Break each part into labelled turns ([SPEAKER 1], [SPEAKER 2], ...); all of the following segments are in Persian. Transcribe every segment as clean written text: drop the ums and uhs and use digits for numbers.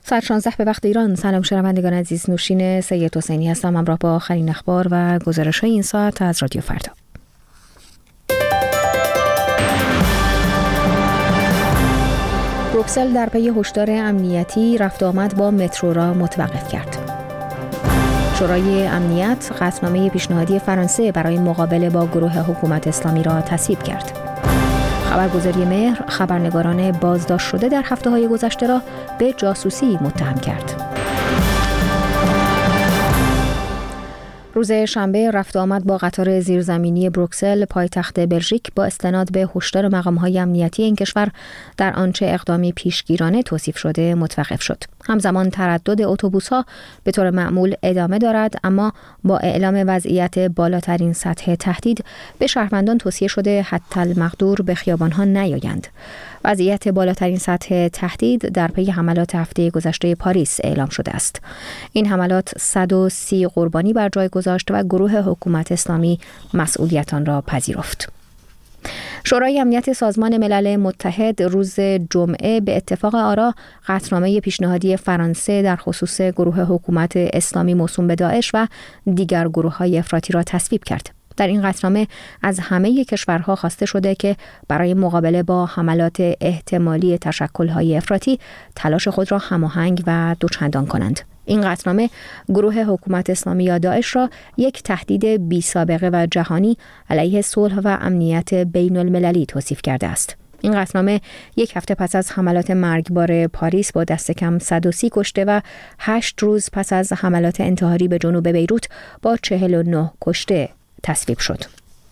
[SPEAKER 1] ساعت 16 به وقت ایران. سلام شنوندگان عزیز، نوشین سید حسینی هستم، همراه با آخرین اخبار و گزارش‌های این ساعت از رادیو فردا. بروکسل در پی هشدار امنیتی رفت آمد با مترو را متوقف کرد. شورای امنیت قطعنامه پیشنهادی فرانسه برای مقابله با گروه حکومت اسلامی را تصویب کرد. خبرگزاری مهر خبرنگاران بازداشت شده در هفته‌های گذشته را به جاسوسی متهم کرد. روز شنبه رفت آمد با قطار زیرزمینی بروکسل پایتخت بلژیک با استناد به هشدار مقام‌های امنیتی این کشور در آنچه اقدامی پیشگیرانه توصیف شده متوقف شد. همزمان تردد اتوبوس‌ها به طور معمول ادامه دارد، اما با اعلام وضعیت بالاترین سطح تهدید به شهروندان توصیه شده حتی المقدور به خیابان‌ها نیایند. وضعیت بالاترین سطح تهدید در پی حملات هفته گذشته پاریس اعلام شده است. این حملات 130 قربانی بر جای گذاشت و گروه حکومت اسلامی مسئولیت آن را پذیرفت. شورای امنیت سازمان ملل متحد روز جمعه به اتفاق آرا قطعنامه پیشنهادی فرانسه در خصوص گروه حکومت اسلامی موسوم به داعش و دیگر گروه‌های افراطی را تصویب کرد. در این قطعنامه از همه کشورها خواسته شده که برای مقابله با حملات احتمالی تشکل‌های افراطی تلاش خود را هماهنگ و دوچندان کنند. این قطعنامه گروه حکومت اسلامی یا داعش را یک تهدید بی سابقه و جهانی علیه صلح و امنیت بین المللی توصیف کرده است. این قطعنامه یک هفته پس از حملات مرگبار پاریس با دست کم 130 کشته و 8 روز پس از حملات انتحاری به جنوب بیروت با 49 کشته تصویب شد.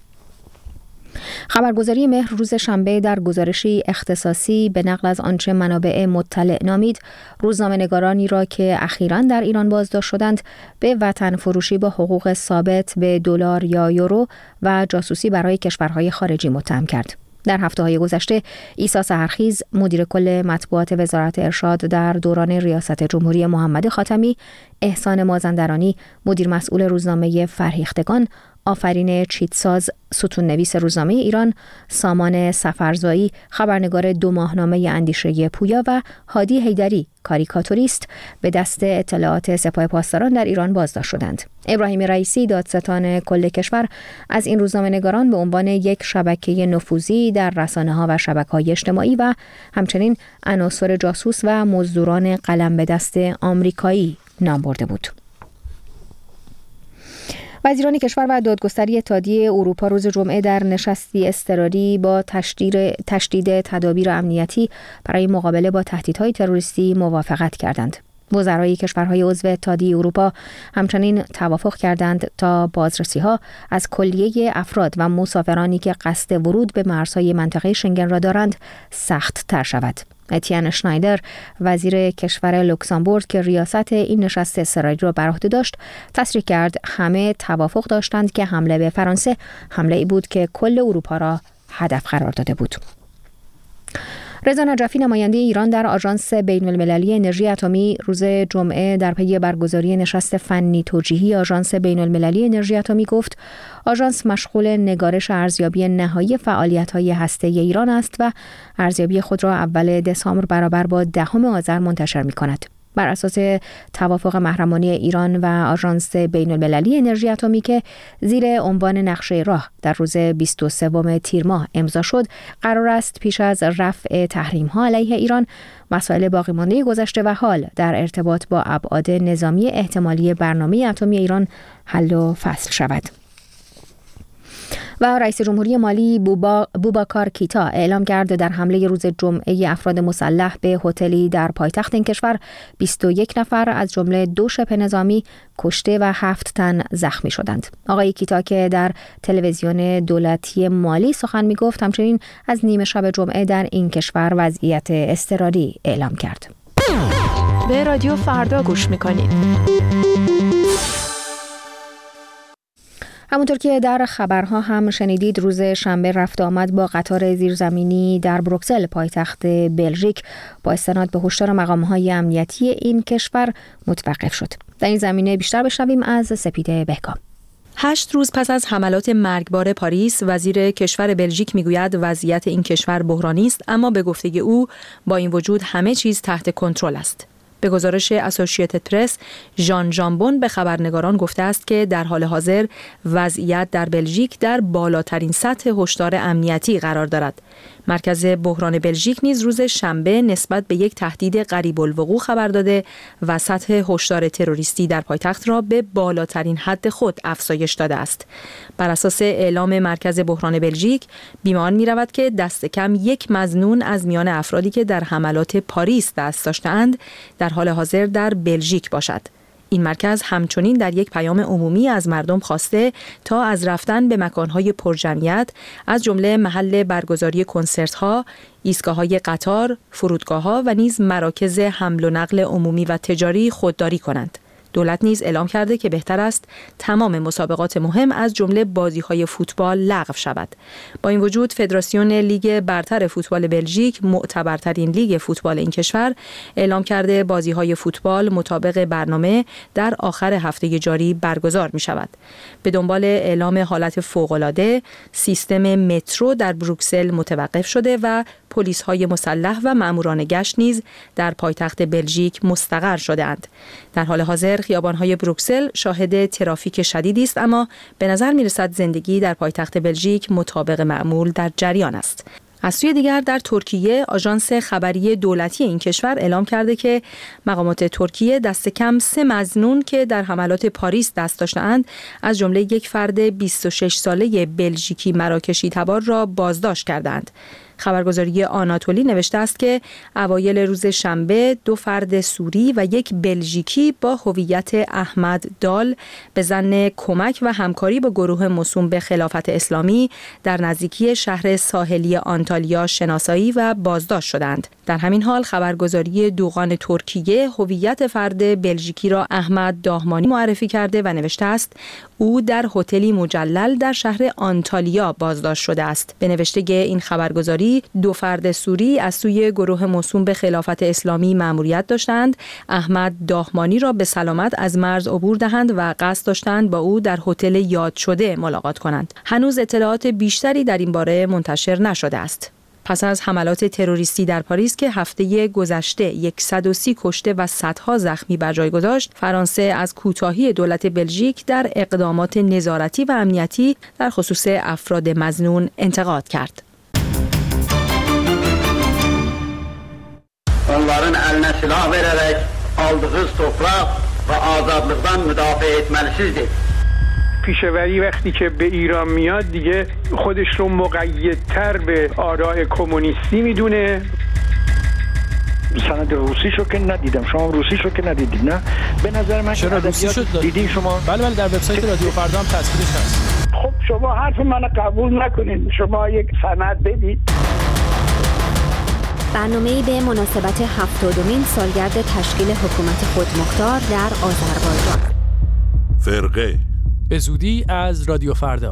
[SPEAKER 1] خبرگزاری مهر روز شنبه در گزارشی اختصاصی به نقل از آنچه منابع مطلع نامید، روزنامه‌نگارانی را که اخیراً در ایران بازداشت شدند به وطن فروشی با حقوق ثابت به دلار یا یورو و جاسوسی برای کشورهای خارجی متهم کرد. در هفته‌های گذشته عیسی سحرخیز، مدیر کل مطبوعات وزارت ارشاد در دوران ریاست جمهوری محمد خاتمی، احسان مازندرانی، مدیر مسئول روزنامه فرهیختگان، آفرین چیتساز، ستون نویس روزنامه ایران، سامان سفرزایی، خبرنگار 2 ماهنامه اندیشه پویا و هادی حیدری، کاریکاتوریست، به دست اطلاعات سپاه پاسداران در ایران بازداشت شدند. ابراهیم رئیسی، دادستان کل کشور، از این روزنامه‌نگاران به عنوان یک شبکه نفوذی در رسانه‌ها و شبکه‌های اجتماعی و همچنین عناصر جاسوس و مزدوران قلم به دست آمریکایی نام برده بود. وزیران کشور و دادگستری اتحادیه اروپا روز جمعه در نشستی اضطراری با تشدید تدابیر امنیتی برای مقابله با تهدیدهای تروریستی موافقت کردند. وزرای کشورهای عضو اتحادیه اروپا همچنین توافق کردند تا بازرسی‌ها از کلیه افراد و مسافرانی که قصد ورود به مرزهای منطقه شنگن را دارند سخت‌تر شود. اتیان شنایدر، وزیر کشور لوکزامبورگ که ریاست این نشست اضطراری را بر عهده داشت، تصریح کرد همه توافق داشتند که حمله به فرانسه حمله‌ای بود که کل اروپا را هدف قرار داده بود. رضا نجفی، نماینده ایران در آژانس بین‌المللی انرژی اتمی، روز جمعه در پی برگزاری نشست فنی توجیهی آژانس بین‌المللی انرژی اتمی گفت آژانس مشغول نگارش ارزیابی نهایی فعالیت‌های هسته‌ای ایران است و ارزیابی خود را اول دسامبر برابر با 10 آذر منتشر می‌کند. بر اساس توافق محرمانه ایران و آژانس بین‌المللی انرژی اتمی که زیر عنوان نقشه راه در روز 23 تیر ماه امضا شد، قرار است پیش از رفع تحریم‌ها علیه ایران مسائل باقی مانده گذشته و حال در ارتباط با ابعاد نظامی احتمالی برنامه اتمی ایران حل و فصل شود. و رئیس جمهوری مالی بوباکار کیتا اعلام کرد در حمله روز جمعه افراد مسلح به هتلی در پایتخت این کشور 21 نفر از جمله 2 شبه نظامی کشته و 7 تن زخمی شدند. آقای کیتا که در تلویزیون دولتی مالی سخن می‌گفت، همچنین از نیمه شب جمعه در این کشور وضعیت اضطراری اعلام کرد.
[SPEAKER 2] به رادیو فردا گوش می‌کنید.
[SPEAKER 1] همونطور که در خبرها هم شنیدید، روز شنبه رفت آمد با قطار زیرزمینی در بروکسل پایتخت بلژیک با استناد به هشدار مقام‌های امنیتی این کشور متوقف شد. در این زمینه بیشتر بشنویم از سپیده بهکام.
[SPEAKER 2] 8 روز پس از حملات مرگبار پاریس، وزیر کشور بلژیک میگوید وضعیت این کشور بحرانی است، اما به گفته او با این وجود همه چیز تحت کنترل است. به گزارش اسوسییتد پرس، ژان ژامبون به خبرنگاران گفته است که در حال حاضر وضعیت در بلژیک در بالاترین سطح هشدار امنیتی قرار دارد. مرکز بحران بلژیک نیز روز شنبه نسبت به یک تهدید قریب الوقوع خبر داده و سطح هشدار تروریستی در پایتخت را به بالاترین حد خود افزایش داده است. بر اساس اعلام مرکز بحران بلژیک، بیمان می‌رود که دست کم یک مظنون از میان افرادی که در حملات پاریس دست داشته‌اند در حال حاضر در بلژیک باشد. این مرکز همچنین در یک پیام عمومی از مردم خواسته تا از رفتن به مکانهای پرجمعیت از جمله محل برگزاری کنسرت‌ها، ایستگاه‌های قطار، فرودگاه‌ها و نیز مراکز حمل و نقل عمومی و تجاری خودداری کنند. دولت نیز اعلام کرده که بهتر است تمام مسابقات مهم از جمله بازی‌های فوتبال لغو شود. با این وجود فدراسیون لیگ برتر فوتبال بلژیک، معتبرترین لیگ فوتبال این کشور، اعلام کرده بازی‌های فوتبال مطابق برنامه در آخر هفته جاری برگزار می‌شود. به دنبال اعلام حالت فوق‌العاده، سیستم مترو در بروکسل متوقف شده و پلیس‌های مسلح و ماموران گشت نیز در پایتخت بلژیک مستقر شده‌اند. در حال حاضر خیابان‌های بروکسل شاهد ترافیک شدیدی است، اما به نظر می‌رسد زندگی در پایتخت بلژیک مطابق معمول در جریان است. از سوی دیگر در ترکیه، آژانس خبری دولتی این کشور اعلام کرده که مقامات ترکیه دست کم 3 مظنون که در حملات پاریس دست داشته‌اند، از جمله یک فرد 26 ساله بلژیکی مراکشی تبار را بازداشت کردند. خبرگزاری آناتولی نوشته است که اوایل روز شنبه 2 فرد سوری و یک بلژیکی با هویت احمد دال به ظن کمک و همکاری با گروه موسوم به خلافت اسلامی در نزدیکی شهر ساحلی آنتالیا شناسایی و بازداشت شدند. در همین حال خبرگزاری دوغان ترکیه هویت فرد بلژیکی را احمد داهمانی معرفی کرده و نوشته است او در هتلی مجلل در شهر آنتالیا بازداشت شده است. به نوشته این خبرگزاری 2 فرد سوری از سوی گروه موسوم به خلافت اسلامی مأموریت داشتند احمد داهمانی را به سلامت از مرز عبور دهند و قصد داشتند با او در هتل یاد شده ملاقات کنند. هنوز اطلاعات بیشتری در این باره منتشر نشده است. پس از حملات تروریستی در پاریس که هفته گذشته 130 کشته و صدها زخمی بر جای گذاشت، فرانسه از کوتاهی دولت بلژیک در اقدامات نظارتی و امنیتی در خصوص افراد مظنون انتقاد کرد.
[SPEAKER 3] Onların eline silah vererek aldığınız toprak ve azadlıktan müdafaa etmelisizdir.
[SPEAKER 4] پیشوری وقتی که به ایران میاد دیگه خودش رو مقیدتر به آراء کمونیستی میدونه.
[SPEAKER 5] سند روسیشو که ندیدم، شما روسیشو که ندیدید نه؟ به نظر من
[SPEAKER 6] چرا روسیشو دیدین شما؟ بله در وبسایت رادیو فردا هم تصویرش هست.
[SPEAKER 5] خب شما حرف منو قبول نکنید، شما یک سند بدید.
[SPEAKER 1] برنامه‌ای به مناسبت 70مین سالگرد تشکیل حکومت خودمختار در آذربایجان.
[SPEAKER 7] فرقه
[SPEAKER 6] به زودی از رادیو فردا.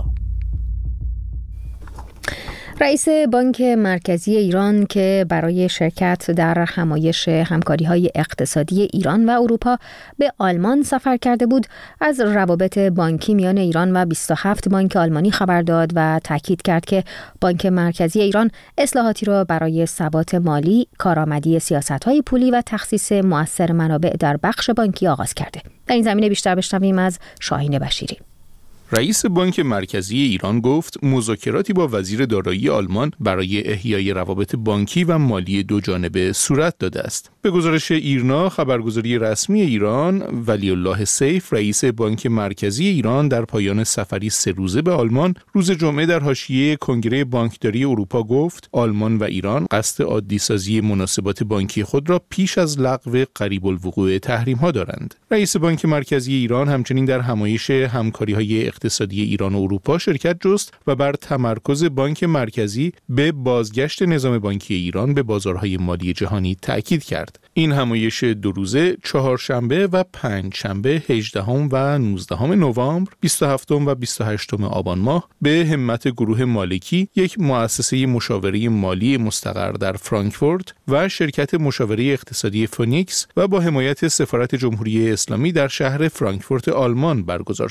[SPEAKER 1] رئیس بانک مرکزی ایران که برای شرکت در همایش همکاری‌های اقتصادی ایران و اروپا به آلمان سفر کرده بود، از روابط بانکی میان ایران و 27 بانک آلمانی خبر داد و تاکید کرد که بانک مرکزی ایران اصلاحاتی را برای ثبات مالی، کارآمدی سیاست‌های پولی و تخصیص مؤثر منابع در بخش بانکی آغاز کرده. در این زمینه بیشتر بشنویم از شاهین بشیری.
[SPEAKER 7] رئیس بانک مرکزی ایران گفت مذاکراتی با وزیر دارایی آلمان برای احیای روابط بانکی و مالی دوجانبه صورت داده است. به گزارش ایرنا، خبرگزاری رسمی ایران، ولی الله سیف، رئیس بانک مرکزی ایران در پایان سفری 3 روزه به آلمان روز جمعه در حاشیه کنگره بانکداری اروپا گفت آلمان و ایران قصد عادی‌سازی مناسبات بانکی خود را پیش از لغو قریب الوقوع تحریم‌ها دارند. رئیس بانک مرکزی ایران همچنین در همایش همکاری‌های اقتصادی ایران و اروپا شرکت جست و بر تمرکز بانک مرکزی به بازگشت نظام بانکی ایران به بازارهای مالی جهانی تأکید کرد. این همایش 2 روزه چهارشنبه و پنجشنبه 18 و 19 نوامبر، 27 و 28 آبان ماه به همت گروه مالکی، یک مؤسسه مشاوره مالی مستقر در فرانکفورت و شرکت مشاوره اقتصادی فونیکس و با حمایت سفارت جمهوری اسلامی در شهر فرانکفورت آلمان برگزار شد.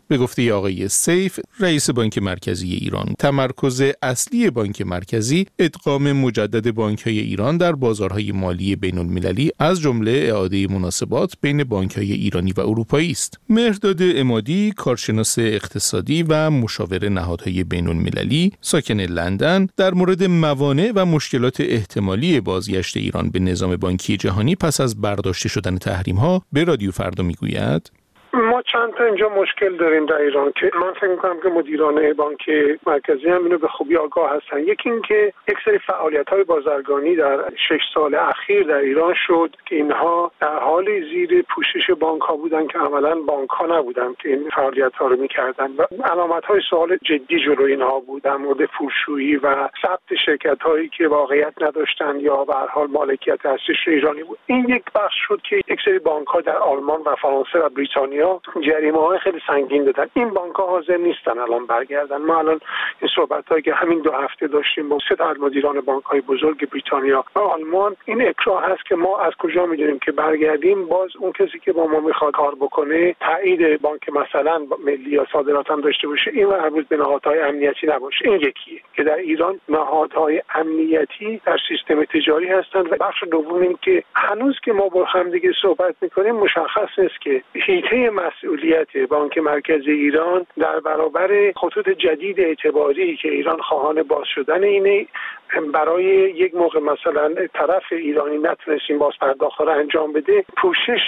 [SPEAKER 7] به گفته آقای سیف، رئیس بانک مرکزی ایران، تمرکز اصلی بانک مرکزی ادغام مجدد بانک‌های ایران در بازارهای مالی بین‌المللی از جمله اعاده مناسبات بین بانک‌های ایرانی و اروپایی است. مهرداد عمادی، کارشناس اقتصادی و مشاور نهادهای بین‌المللی ساکن لندن، در مورد موانع و مشکلات احتمالی بازگشت ایران به نظام بانکی جهانی پس از برداشته شدن تحریم‌ها به رادیو فردا میگوید:
[SPEAKER 4] ما چند تا اینجا مشکل داریم در ایران که من فکر می‌کنم که مدیران بانک مرکزی هم اینو به خوبی آگاه هستن. یکی این که یک سری فعالیت‌های بازرگانی در 6 سال اخیر در ایران شد که اینها در حال زیر پوشش بانک‌ها بودن که عملاً بانک‌ها نبودن که این فعالیت‌ها رو می‌کردن و علامت‌های سوال جدی جلوی اینها بود در مورد فروش‌جویی و ثبت شرکت‌هایی که واقعیت نداشتن یا به هر حال مالکیت اصلیش ایرانی بود. این یک بخش شد که یک سری بانک‌ها در آلمان و فرانسه و بریتانیا جریمه‌های خیلی سنگین دادن. این بانک‌ها حاضر نیستن الان برگردن. ما الان این صحبت‌هایی که همین 2 هفته داشتیم با 3 تا مدیران بانک‌های بزرگ بریتانیا و آلمان، این اکراه هست که ما از کجا می‌دونیم که برگردیم باز اون کسی که با ما می‌خواد کار بکنه تایید بانک مثلا ملی یا صادرات هم داشته باشه، این مربوط به نهادهای امنیتی نباشه. این یکیه که در ایران نهادهای امنیتی در سیستم تجاری هستند و بخش دوم این که هنوز که ما با هم دیگه صحبت می‌کنیم مشخص نیست که حیطه مسئولیت بانک مرکزی ایران در برابر خطوط جدید اعتباری که ایران خواهان باز شدن اینه برای یک موقع مثلا طرف ایرانی نتونستیم باز پرداخت را انجام بده، پوشش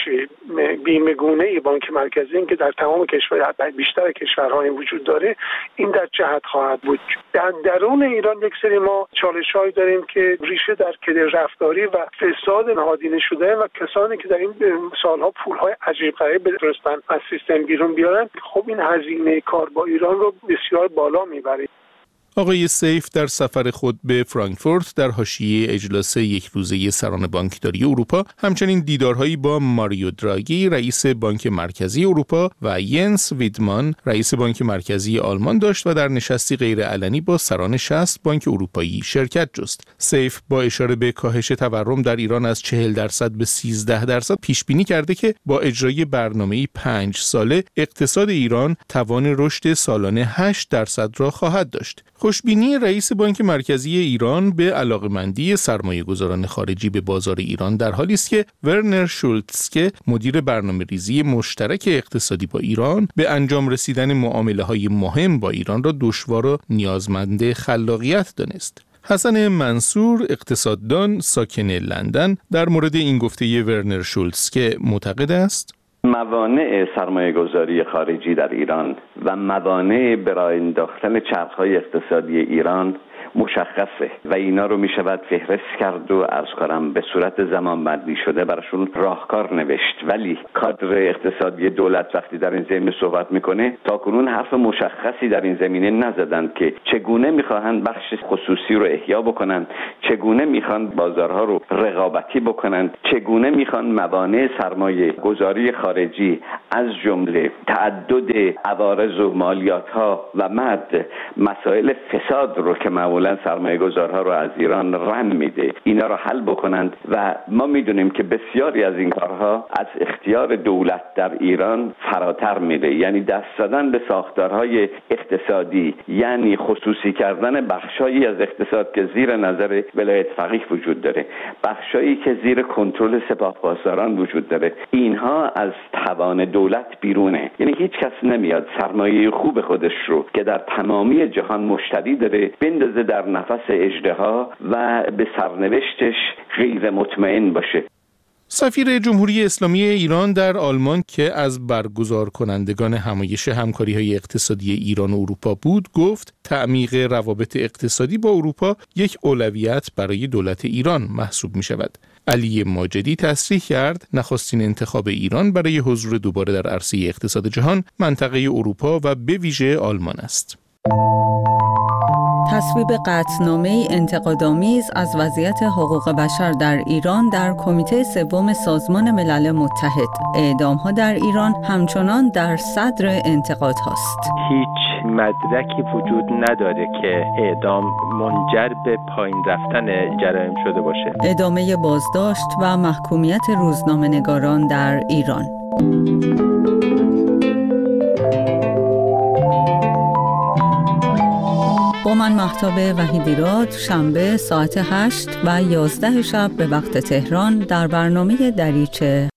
[SPEAKER 4] بیمه‌گونه بانک مرکزی این که در تمام کشورها بیشتر کشورها وجود داره، این در جهت خواهد بود. در درون ایران یک سری ما چالش‌هایی داریم که ریشه در کدر رفتاری و فساد نهادینه شده و کسانی که در این سالها پول‌های عجیب غریب بفرستن از سیستم بیرون بیارن، خب این هزینه کار با ایران رو بسیار بالا میبره.
[SPEAKER 7] آقای سیف در سفر خود به فرانکفورت در حاشیه اجلاس یک روزه سران بانکداری اروپا همچنین دیدارهایی با ماریو دراگی رئیس بانک مرکزی اروپا و ینس ویدمان رئیس بانک مرکزی آلمان داشت و در نشستی غیرعلنی با سران 60 بانک اروپایی شرکت جست. سیف با اشاره به کاهش تورم در ایران از 40% به 13% پیش بینی کرده که با اجرای برنامه‌ای 5 ساله اقتصاد ایران توان رشد سالانه 8% را خواهد داشت. خوشبینی رئیس بانک مرکزی ایران به علاقه‌مندی سرمایه‌گذاران خارجی به بازار ایران در حالی است که ورنر شولتسکه مدیر برنامه‌ریزی مشترک اقتصادی با ایران به انجام رسیدن معامله‌های مهم با ایران را دشوار و نیازمند خلاقیت دانست. حسن منصور اقتصاددان ساکن لندن در مورد این گفته ورنر شولتسکه معتقد است:
[SPEAKER 8] موانع سرمایه‌گذاری خارجی در ایران و موانع برای انداختن چرخ‌های اقتصادی ایران مشخصه و اینا رو میشود فهرست کرد و از کارم به صورت زمانبندی شده براشون راهکار نوشت. ولی کادر اقتصادی دولت وقتی در این زمینه صحبت میکنه تاکنون حرف مشخصی در این زمینه نزدند که چگونه میخواهند بخش خصوصی رو احیا بکنند، چگونه میخواهند بازارها رو رقابتی بکنند، چگونه میخواهند موانع سرمایه گذاری خارجی از جمله تعدد عوارض و مالیات‌ها و مسائل فساد رو که سرمایه گذارها رو از ایران رم میده، اینا رو حل بکنند. و ما میدونیم که بسیاری از این کارها از اختیار دولت در ایران فراتر میره، یعنی دست زدن به ساختارهای اقتصادی، یعنی خصوصی کردن بخشایی از اقتصاد که زیر نظر ولایت فقیه وجود داره، بخشایی که زیر کنترل سپاهپاسداران وجود داره، اینها از توان دولت بیرونه. یعنی هیچ کس نمیاد سرمایه خوب خودش رو که در تمامی جهان مشتری داره بندازه در نفس اژدها و به سرنوشتش غیر مطمئن باشه.
[SPEAKER 7] سفیر جمهوری اسلامی ایران در آلمان که از برگزار کنندگان همایش همکاری‌های اقتصادی ایران و اروپا بود، گفت تعمیق روابط اقتصادی با اروپا یک اولویت برای دولت ایران محسوب می شود. علی ماجدی تصریح کرد نخستین انتخاب ایران برای حضور دوباره در عرصه اقتصاد جهان منطقه اروپا و به ویژه آلمان است.
[SPEAKER 2] تصویب قطعنامه‌ای انتقادآمیز از وضعیت حقوق بشر در ایران در کمیته سوم سازمان ملل متحد. اعدام‌ها در ایران همچنان در صدر انتقاد هاست.
[SPEAKER 6] هیچ مدرکی وجود نداره که اعدام منجر به پایین رفتن جرایم شده باشه.
[SPEAKER 2] ادامه بازداشت و محکومیت روزنامه‌نگاران در ایران.
[SPEAKER 9] با من مهتاب وحیدیراد شنبه ساعت 8 و 11 شب به وقت تهران در برنامه دریچه